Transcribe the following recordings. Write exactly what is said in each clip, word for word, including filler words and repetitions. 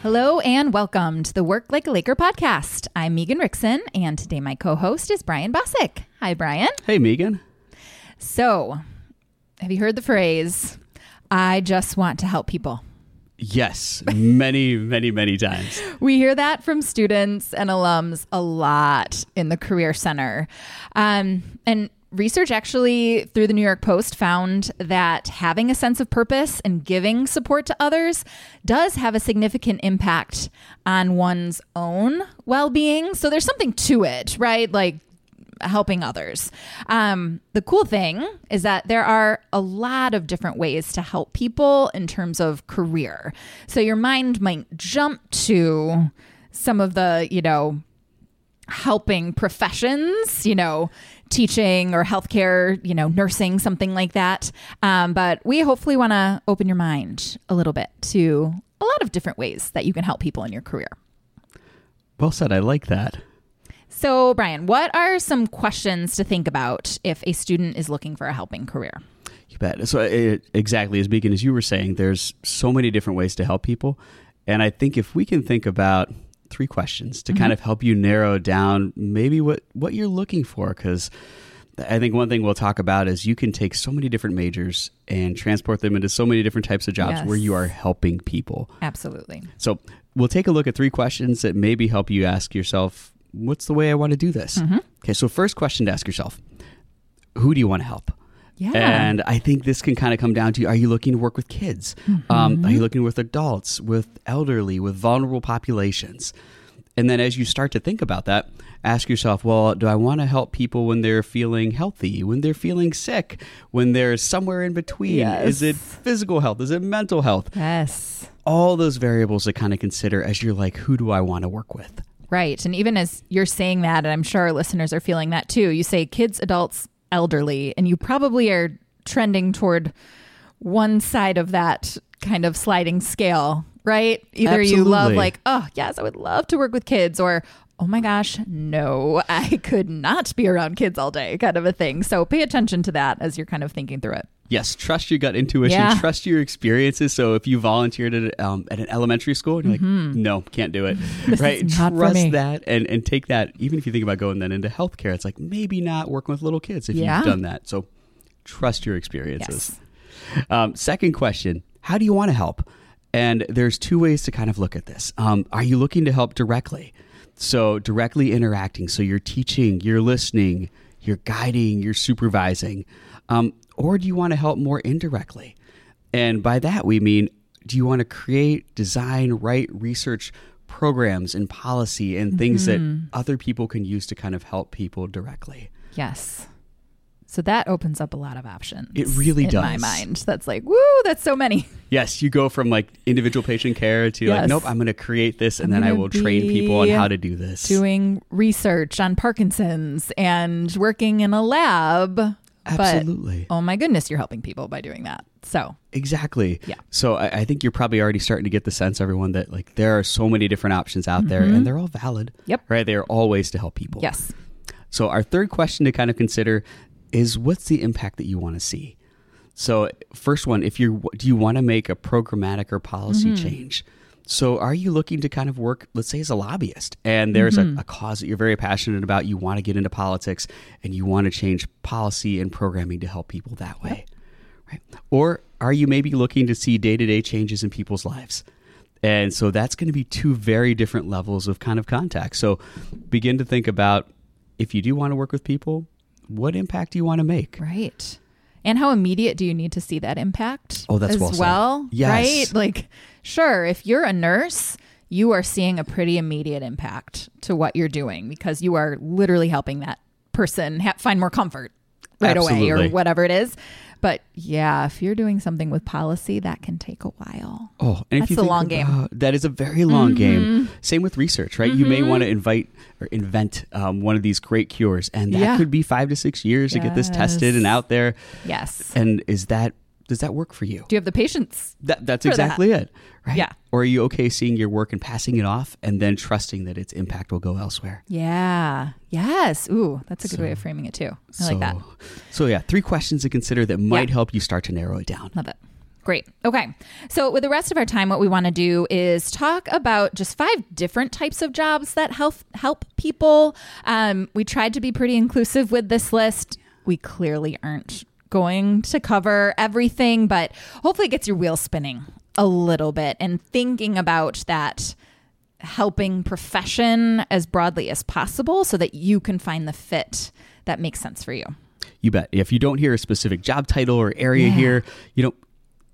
Hello and welcome to the Work Like a Laker podcast. I'm Megan Rickson, and today my co-host is Brian Bosick. Hi, Brian. Hey, Megan. So, have you heard the phrase, I just want to help people? Yes, many, many, many times. We hear that from students and alums a lot in the Career Center. Um, and research actually through the New York Post found that having a sense of purpose and giving support to others does have a significant impact on one's own well-being. So there's something to it, right? Like helping others. Um, the cool thing is that there are a lot of different ways to help people in terms of career. So your mind might jump to some of the, you know, helping professions, you know, teaching or healthcare, you know, nursing, something like that. Um, but we hopefully want to open your mind a little bit to a lot of different ways that you can help people in your career. Well said. I like that. So, Brian, what are some questions to think about if a student is looking for a helping career? You bet. So it, exactly as Megan, as you were saying, there's so many different ways to help people. And I think if we can think about three questions to mm-hmm. kind of help you narrow down maybe what, what you're looking for. Because I think one thing we'll talk about is you can take so many different majors and transport them into so many different types of jobs yes. where you are helping people. Absolutely. So we'll take a look at three questions that maybe help you ask yourself, what's the way I want to do this? Mm-hmm. Okay, so first question to ask yourself, who do you want to help? Yeah. And I think this can kind of come down to, are you looking to work with kids? Mm-hmm. Um, are you looking with adults, with elderly, with vulnerable populations? And then as you start to think about that, ask yourself, well, do I want to help people when they're feeling healthy, when they're feeling sick, when they're somewhere in between? Yes. Is it physical health? Is it mental health? Yes. All those variables to kind of consider as you're like, who do I want to work with? Right. And even as you're saying that, and I'm sure our listeners are feeling that too, you say kids, adults, elderly, and you probably are trending toward one side of that kind of sliding scale, right? Either Absolutely. You love like, oh, yes, I would love to work with kids, or, oh my gosh, no, I could not be around kids all day, kind of a thing. So pay attention to that as you're kind of thinking through it. Yes, trust your gut intuition, yeah. trust your experiences. So if you volunteered at, um, at an elementary school and you're mm-hmm. like, no, can't do it, this right? Is not trust for me. that and, and take that. Even if you think about going then into healthcare, it's like maybe not working with little kids if yeah. you've done that. So trust your experiences. Yes. Um, second question, how do you want to help? And there's two ways to kind of look at this. Um, are you looking to help directly? So directly interacting. So you're teaching, you're listening, you're guiding, you're supervising. Um, or do you want to help more indirectly? And by that, we mean, do you want to create, design, write, research programs and policy and things mm-hmm. that other people can use to kind of help people directly? Yes. So that opens up a lot of options. It really in does. In my mind. That's like, woo, that's so many. Yes, you go from like individual patient care to yes. like, nope, I'm going to create this and I'm then I will train people on how to do this. Doing research on Parkinson's and working in a lab. Absolutely. But, oh my goodness, you're helping people by doing that. So exactly. Yeah. So I, I think you're probably already starting to get the sense, everyone, that like there are so many different options out mm-hmm. there and they're all valid. Yep. Right. They are all ways to help people. Yes. So our third question to kind of consider is, what's the impact that you want to see? So first one, if you're, do you want to make a programmatic or policy mm-hmm. change? So are you looking to kind of work, let's say, as a lobbyist, and there's mm-hmm. a, a cause that you're very passionate about, you want to get into politics, and you want to change policy and programming to help people that way, yep. right? Or are you maybe looking to see day-to-day changes in people's lives? And so that's going to be two very different levels of kind of contact. So begin to think about, if you do want to work with people, what impact do you want to make? Right. And how immediate do you need to see that impact? Oh, that's as well said. well, yes. right? Like, sure, if you're a nurse, you are seeing a pretty immediate impact to what you're doing because you are literally helping that person ha- find more comfort right Absolutely. away or whatever it is. But yeah, if you're doing something with policy, that can take a while. Oh, and That's if you a think long about, game. That is a very long mm-hmm. game. Same with research, right? Mm-hmm. You may want to invite or invent um, one of these great cures, and that yeah. could be five to six years yes. to get this tested and out there. Yes. And is that does that work for you? Do you have the patience? That, that's exactly that? it, right? Yeah. Or are you okay seeing your work and passing it off and then trusting that its impact will go elsewhere? Yeah. Yes. Ooh, that's a good so, way of framing it too. I so, like that. So yeah, three questions to consider that might yeah. help you start to narrow it down. Love it. Great. Okay. So with the rest of our time, what we want to do is talk about just five different types of jobs that help help people. Um, we tried to be pretty inclusive with this list. We clearly aren't going to cover everything, but hopefully it gets your wheels spinning a little bit and thinking about that helping profession as broadly as possible so that you can find the fit that makes sense for you. You bet. If you don't hear a specific job title or area yeah. here, you don't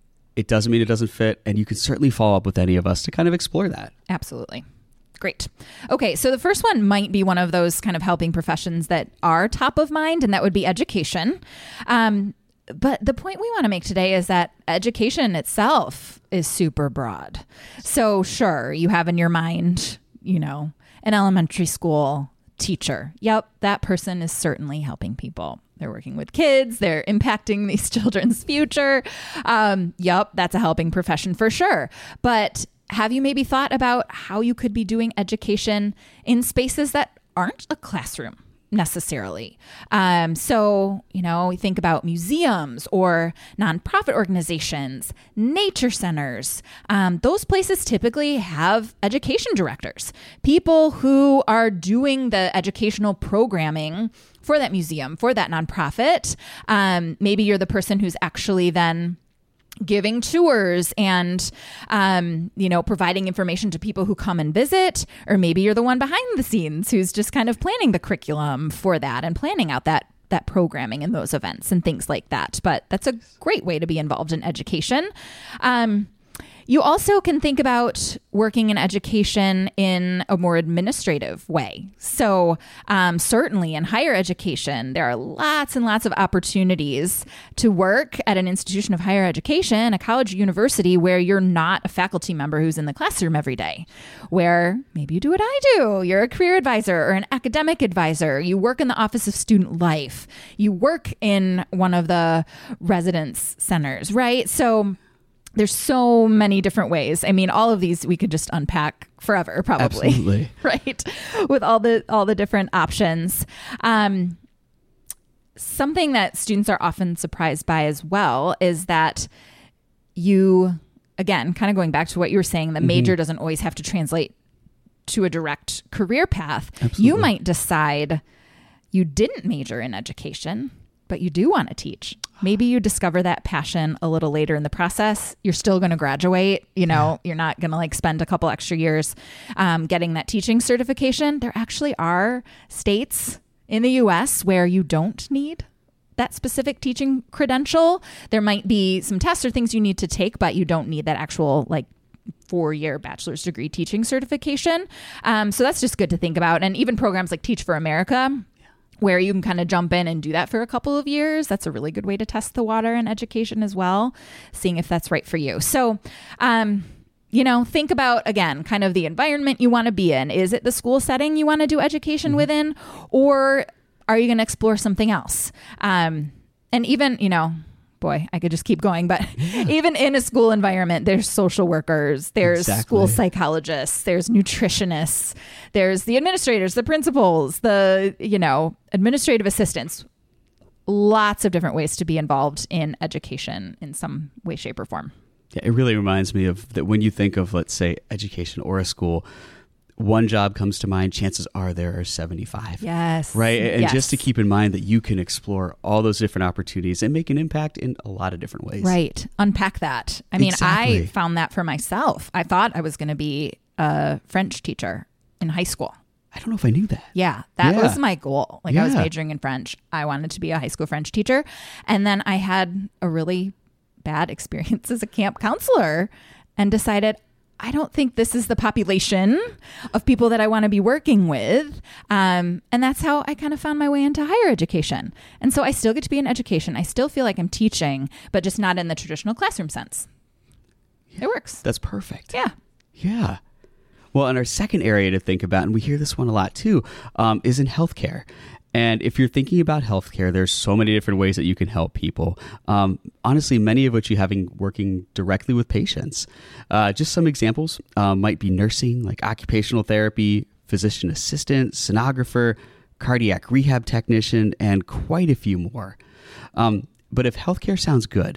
it doesn't mean it doesn't fit, and you can certainly follow up with any of us to kind of explore that. Absolutely. Great. Okay, so the first one might be one of those kind of helping professions that are top of mind, and that would be education. Um, but the point we want to make today is that education itself is super broad. So sure, you have in your mind, you know, an elementary school teacher. Yep, that person is certainly helping people. They're working with kids. They're impacting these children's future. Um, yep, that's a helping profession for sure. But have you maybe thought about how you could be doing education in spaces that aren't a classroom necessarily? Um, so, you know, we think about museums or nonprofit organizations, nature centers. Um, those places typically have education directors, people who are doing the educational programming for that museum, for that nonprofit. Um, maybe you're the person who's actually then giving tours and, um, you know, providing information to people who come and visit, or maybe you're the one behind the scenes who's just kind of planning the curriculum for that and planning out that that programming and those events and things like that. But that's a great way to be involved in education. Um, You also can think about working in education in a more administrative way. So um, certainly in higher education, there are lots and lots of opportunities to work at an institution of higher education, a college or university, where you're not a faculty member who's in the classroom every day, where maybe you do what I do. You're a career advisor or an academic advisor. You work in the Office of Student Life. You work in one of the residence centers, right? So there's so many different ways. I mean, all of these we could just unpack forever, probably. Absolutely. Right? With all the all the different options. Um, something that students are often surprised by as well is that you, again, kind of going back to what you were saying, the mm-hmm. major doesn't always have to translate to a direct career path. Absolutely. You might decide you didn't major in education, but you do want to teach. Maybe you discover that passion a little later in the process. You're still going to graduate. You know, yeah. You're not going to like spend a couple extra years um, getting that teaching certification. There actually are states in the U S where you don't need that specific teaching credential. There might be some tests or things you need to take, but you don't need that actual like four-year bachelor's degree teaching certification. Um, so that's just good to think about. And even programs like Teach for America, where you can kind of jump in and do that for a couple of years. That's a really good way to test the water in education as well, seeing if that's right for you. So, um, you know, think about, again, kind of the environment you want to be in. Is it the school setting you want to do education mm-hmm. within, or are you going to explore something else? Um, and even, you know, boy, I could just keep going, but yeah. even in a school environment, there's social workers, there's exactly. school psychologists, there's nutritionists, there's the administrators, the principals, the, you know, administrative assistants, lots of different ways to be involved in education in some way, shape, or form. Yeah, it really reminds me of that when you think of, let's say, education or a school, one job comes to mind, chances are there are seventy-five. Yes. Right? And yes. just to keep in mind that you can explore all those different opportunities and make an impact in a lot of different ways. Right. Unpack that. I mean, exactly. I found that for myself. I thought I was going to be a French teacher in high school. I don't know if I knew that. Yeah, that yeah. was my goal. Like yeah. I was majoring in French. I wanted to be a high school French teacher. And then I had a really bad experience as a camp counselor and decided, I don't think this is the population of people that I want to be working with. Um, and that's how I kind of found my way into higher education. And so I still get to be in education. I still feel like I'm teaching, but just not in the traditional classroom sense. Yeah, it works. That's perfect. Yeah. Yeah. Well, and our second area to think about, and we hear this one a lot too, um, is in healthcare. And if you're thinking about healthcare, there's so many different ways that you can help people. Um, honestly, many of which you having working directly with patients. Uh, just some examples uh, might be nursing, like occupational therapy, physician assistant, sonographer, cardiac rehab technician, and quite a few more. Um, but if healthcare sounds good,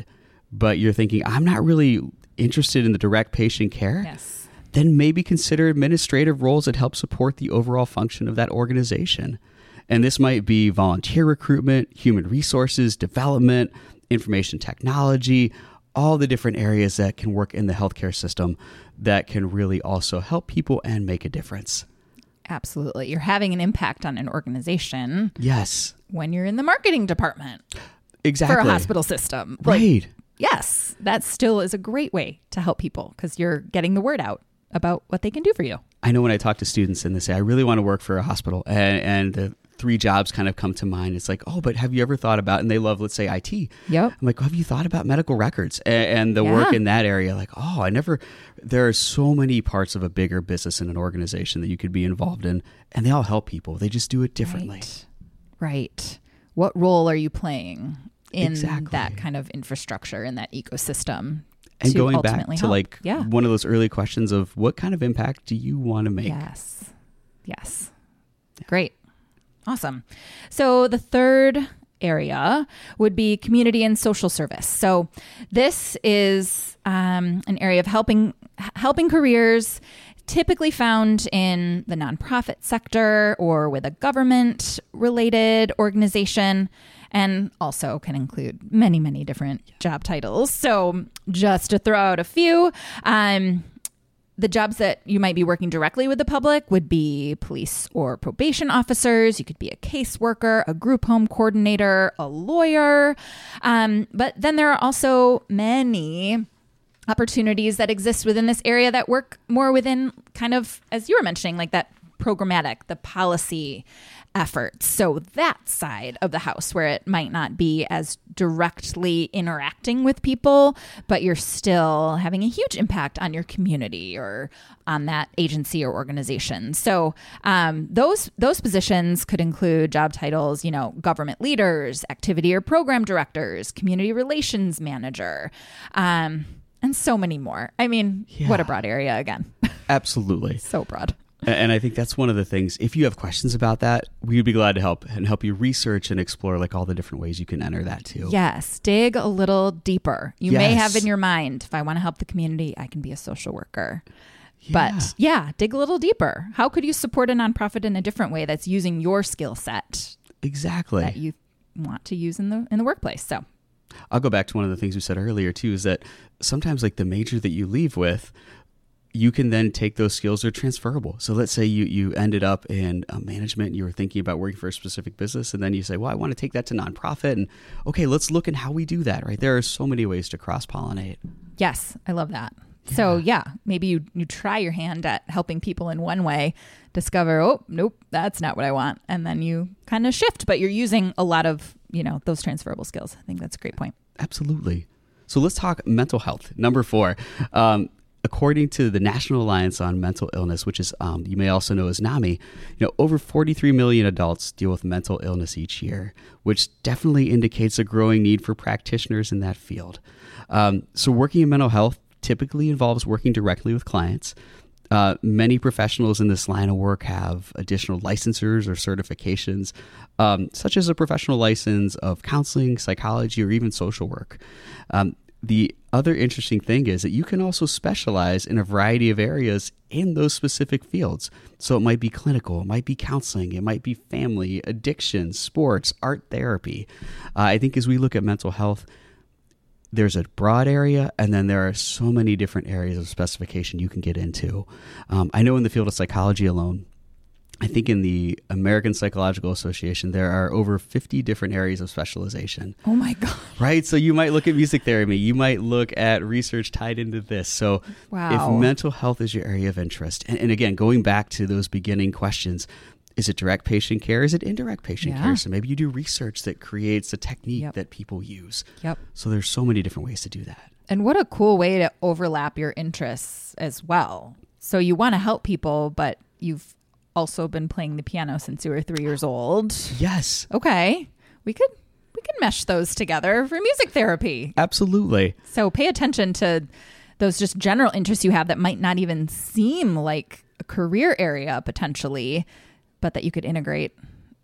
but you're thinking, I'm not really interested in the direct patient care, yes. then maybe consider administrative roles that help support the overall function of that organization. And this might be volunteer recruitment, human resources, development, information technology, all the different areas that can work in the healthcare system that can really also help people and make a difference. Absolutely. You're having an impact on an organization. Yes. When you're in the marketing department. Exactly. For a hospital system. Right. Like, yes. That still is a great way to help people because you're getting the word out about what they can do for you. I know when I talk to students and they say, I really want to work for a hospital, and, and the three jobs kind of come to mind. It's like, oh, but have you ever thought about, and they love, let's say, I T. Yep. I'm like, have you thought about medical records and, and the Yeah. work in that area? Like, oh, I never, there are so many parts of a bigger business and an organization that you could be involved in, and they all help people. They just do it differently. Right. Right. What role are you playing in Exactly. that kind of infrastructure, in that ecosystem? And to going back ultimately to help? like yeah. one of those early questions of what kind of impact do you want to make? Yes. Yes. Great. Awesome. So the third area would be community and social service. So this is um, an area of helping helping careers typically found in the nonprofit sector or with a government related organization, and also can include many, many different job titles. So just to throw out a few, um, the jobs that you might be working directly with the public would be police or probation officers. You could be a caseworker, a group home coordinator, a lawyer. Um, but then there are also many opportunities that exist within this area that work more within kind of, as you were mentioning, like that programmatic, the policy efforts. So that side of the house where it might not be as directly interacting with people, but you're still having a huge impact on your community or on that agency or organization. So um, those those positions could include job titles, you know, government leaders, activity or program directors, community relations manager, um, and so many more. I mean, Yeah. what a broad area again. Absolutely. So broad. And I think that's one of the things, if you have questions about that, we'd be glad to help and help you research and explore like all the different ways you can enter that too. Yes, dig a little deeper. You may Yes. have in your mind, if I want to help the community, I can be a social worker. Yeah. But yeah, dig a little deeper. How could you support a nonprofit in a different way that's using your skill set Exactly. that you want to use in the in the workplace? So I'll go back to one of the things we said earlier too, is that sometimes like the major that you leave with, you can then take those skills, they're transferable. So let's say you, you ended up in uh, management, you were thinking about working for a specific business, and then you say, well, I want to take that to nonprofit. And okay, let's look at how we do that, right? There are so many ways to cross-pollinate. yes, I love that. So yeah, maybe you, you try your hand at helping people in one way, discover, oh, nope, that's not what I want. And then you kind of shift, but you're using a lot of, you know, those transferable skills. I think that's a great point. Absolutely. So let's talk mental health. Number four, um, according to the National Alliance on Mental Illness, which is um, you may also know as NAMI, you know, over forty-three million adults deal with mental illness each year, which definitely indicates a growing need for practitioners in that field. Um, so working in mental health typically involves working directly with clients. Uh, many professionals in this line of work have additional licensures or certifications, um, such as a professional license of counseling, psychology, or even social work. Um, The other interesting thing is that you can also specialize in a variety of areas in those specific fields. So it might be clinical, it might be counseling, it might be family, addiction, sports, art therapy. Uh, I think as we look at mental health, there's a broad area, and then there are so many different areas of specification you can get into. Um, I know in the field of psychology alone, I think in the American Psychological Association, there are over fifty different areas of specialization. Oh my God. Right? So you might look at music therapy. You might look at research tied into this. So Wow. if mental health is your area of interest, and, and again, going back to those beginning questions, is it direct patient care? Is it indirect patient Yeah. care? So maybe you do research that creates a technique Yep. that people use. Yep. So there's so many different ways to do that. And what a cool way to overlap your interests as well. So you want to help people, but you've also been playing the piano since you were three years old. Yes, Okay. We could we could mesh those together for music therapy. absolutely. So pay attention to those just general interests you have that might not even seem like a career area potentially, but that you could integrate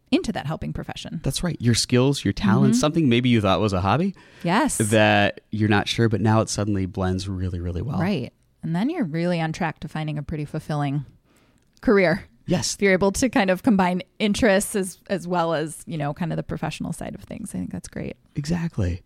into that helping profession. That's right. Your skills, your talents, mm-hmm. something maybe you thought was a hobby. Yes. That you're not sure, but now it suddenly blends really, really well. Right. And then you're really on track to finding a pretty fulfilling career. Yes. If you're able to kind of combine interests as, as well as, you know, kind of the professional side of things. I think that's great. Exactly.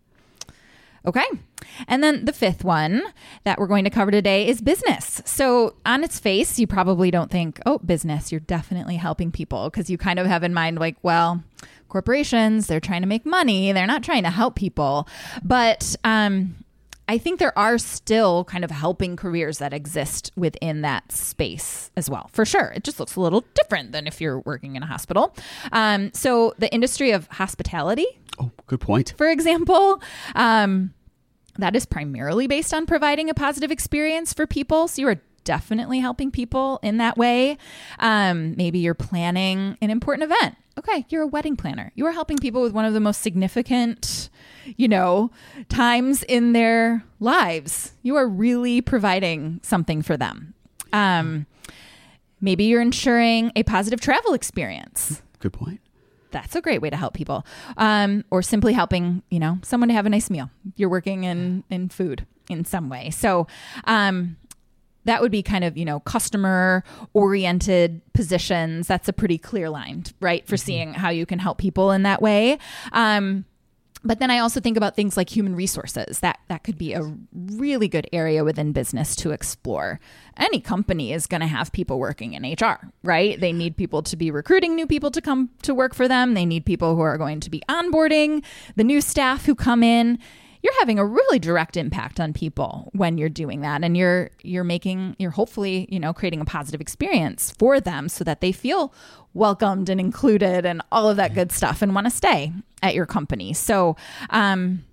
Okay. And then the fifth one that we're going to cover today is business. So on its face, you probably don't think, oh, business, you're definitely helping people, because you kind of have in mind like, well, corporations, they're trying to make money. They're not trying to help people. But um, I think there are still kind of helping careers that exist within that space as well. For sure. It just looks a little different than if you're working in a hospital. Um, so the industry of hospitality. Oh, good point. For example, um, that is primarily based on providing a positive experience for people. So you are definitely helping people in that way. Um, maybe you're planning an important event. Okay, you're a wedding planner. You are helping people with one of the most significant, you know, times in their lives. You are really providing something for them. Um, maybe you're ensuring a positive travel experience. Good point. That's a great way to help people. Um, or simply helping, you know, someone to have a nice meal. You're working in, in food in some way. So um, that would be kind of, you know, customer oriented positions. That's a pretty clear line, right? For mm-hmm. seeing how you can help people in that way. Um, But then I also think about things like human resources. That that could be a really good area within business to explore. Any company is going to have people working in H R, right? They need people to be recruiting new people to come to work for them. They need people who are going to be onboarding the new staff who come in. You're having a really direct impact on people when you're doing that. And you're you're making, you're hopefully, you know, creating a positive experience for them so that they feel welcomed and included and all of that good stuff and want to stay at your company. So um,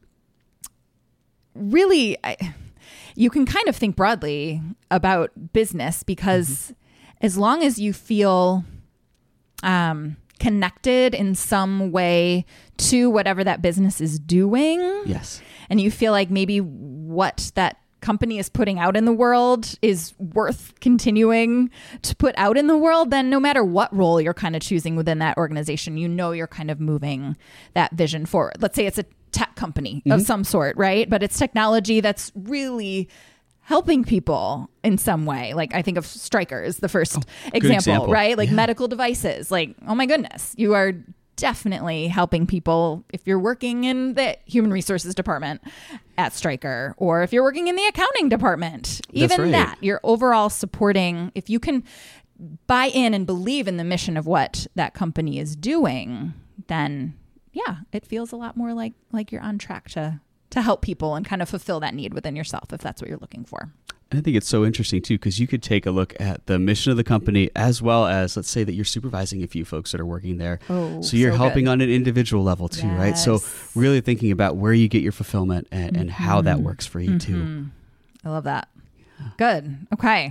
really, I, you can kind of think broadly about business because mm-hmm. as long as you feel um, connected in some way to whatever that business is doing. Yes. And you feel like maybe what that company is putting out in the world is worth continuing to put out in the world, then no matter what role you're kind of choosing within that organization, you know, you're kind of moving that vision forward. Let's say it's a tech company mm-hmm. of some sort, right? But it's technology that's really helping people in some way. Like I think of Stryker is the first oh, example, example, right? Like yeah. medical devices, like, oh my goodness, you are definitely helping people if you're working in the human resources department at Stryker, or if you're working in the accounting department, even right. that, you're overall supporting. If you can buy in and believe in the mission of what that company is doing, then yeah, it feels a lot more like like you're on track to to help people and kind of fulfill that need within yourself if that's what you're looking for. And I think it's so interesting too, because you could take a look at the mission of the company as well as, let's say that you're supervising a few folks that are working there. Oh, so you're so helping good. on an individual level too, yes. right? So really thinking about where you get your fulfillment and, and mm-hmm. how that works for you mm-hmm. too. I love that. Yeah. Good. Okay.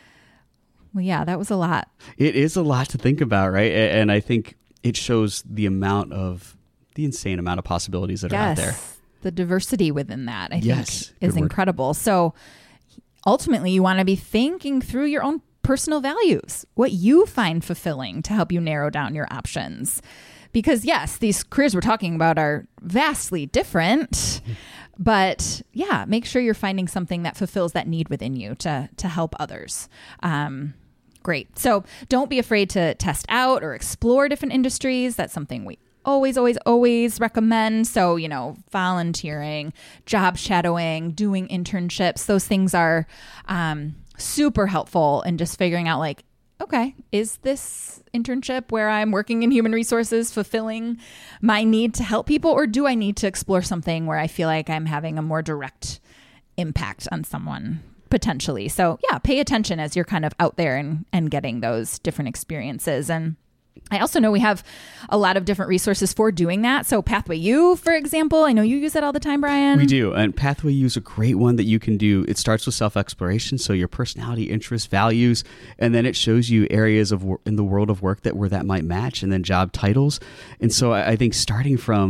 Well, yeah, that was a lot. It is a lot to think about, right? And I think it shows the amount of, the insane amount of possibilities that yes. are out there. The diversity within that, I yes. think, is Good incredible. Word. So ultimately, you want to be thinking through your own personal values, what you find fulfilling to help you narrow down your options. Because yes, these careers we're talking about are vastly different, but yeah, make sure you're finding something that fulfills that need within you to, to help others. Um, great. So don't be afraid to test out or explore different industries. That's something we always, always, always recommend. So, you know, volunteering, job shadowing, doing internships, those things are um, super helpful in just figuring out like, okay, is this internship where I'm working in human resources fulfilling my need to help people, or do I need to explore something where I feel like I'm having a more direct impact on someone potentially? So yeah, pay attention as you're kind of out there and, and getting those different experiences. And I also know we have a lot of different resources for doing that. So Pathway U, for example, I know you use it all the time, Brian. We do. And Pathway U is a great one that you can do. It starts with self-exploration. So your personality, interests, values, and then it shows you areas of wor- in the world of work that where that might match, and then job titles. And so I, I think starting from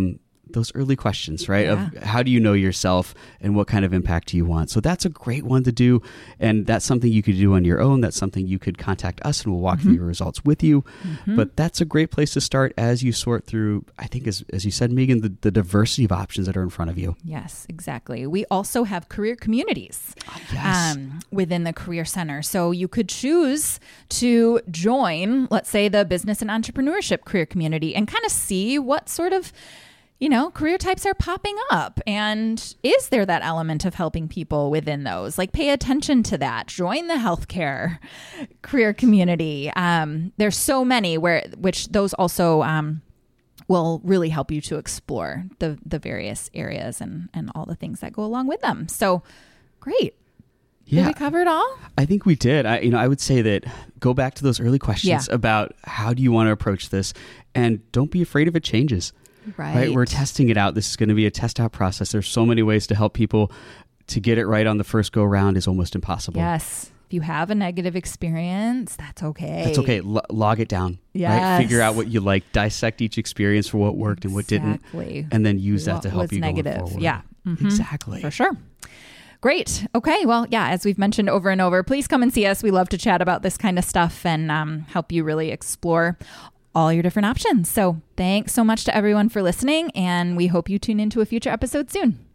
those early questions, right? Yeah. Of how do you know yourself and what kind of impact do you want? So that's a great one to do. And that's something you could do on your own. That's something you could contact us and we'll walk mm-hmm. through your results with you. Mm-hmm. But that's a great place to start as you sort through, I think, as, as you said, Megan, the, the diversity of options that are in front of you. Yes, exactly. We also have career communities oh, yes. um, within the Career Center. So you could choose to join, let's say, the business and entrepreneurship career community and kind of see what sort of, you know, career types are popping up. And is there that element of helping people within those? Like, pay attention to that. Join the healthcare career community. Um, there's so many where, which those also um, will really help you to explore the the various areas and, and all the things that go along with them. So great. Yeah. Did we cover it all? I think we did. I, you know, I would say that go back to those early questions yeah. about how do you want to approach this, and don't be afraid if it changes. Right. right. We're testing it out. This is going to be a test out process. There's so many ways to help people. To get it right on the first go round is almost impossible. Yes. If you have a negative experience, that's okay. That's okay. L- log it down. Yes. Right? Figure out what you like. Dissect each experience for what worked exactly. and what didn't. And then use that what to help was you negative. going forward. Yeah. Mm-hmm. Exactly. For sure. Great. Okay. Well, yeah, as we've mentioned over and over, please come and see us. We love to chat about this kind of stuff and um, help you really explore all your different options. So thanks so much to everyone for listening, and we hope you tune into a future episode soon.